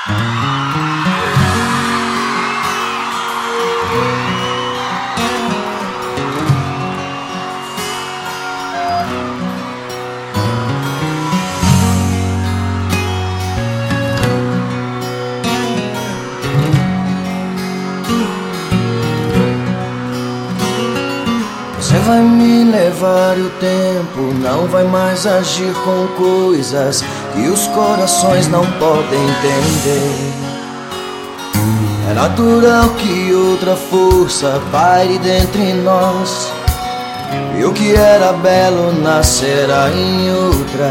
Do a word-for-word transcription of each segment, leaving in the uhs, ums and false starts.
Você vai me levar e o tempo não vai mais agir com coisas que os corações não podem entender. É natural que outra força paire dentre nós, e o que era belo nascerá em outra.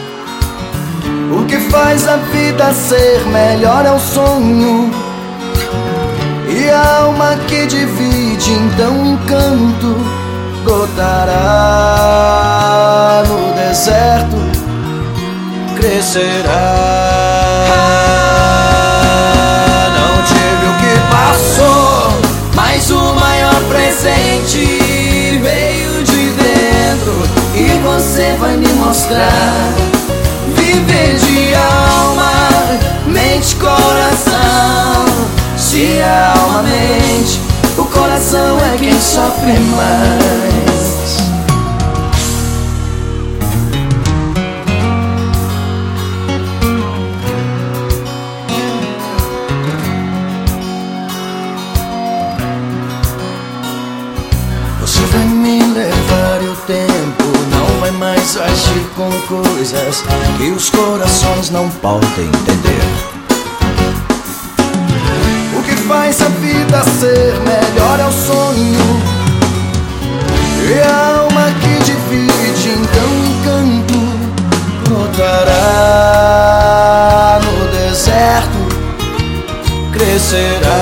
O que faz a vida ser melhor é o sonho, e a alma que divide então um canto brotará no deserto, crescerá. Não tive o que passou, mas o maior presente veio de dentro, e você vai me mostrar. Viver de alma, mente, coração. Se a alma mente, o coração é quem sofre mais. Você vai me levar e o tempo não vai mais agir com coisas que os corações não podem entender. O que faz a vida ser melhor é o sonho, e a alma que divide então um canto brotará no deserto, crescerá.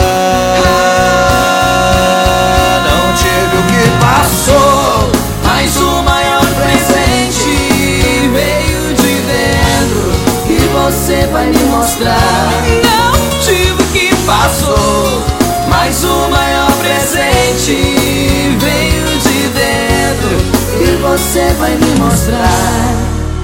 Não tive o que passou, mas o maior presente veio de dentro, e você vai me mostrar. Não tive o que passou, mas o maior presente veio de dentro, e você vai me mostrar.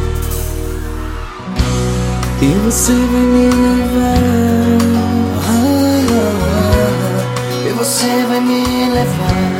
E você vai me levar, e você vai me levar.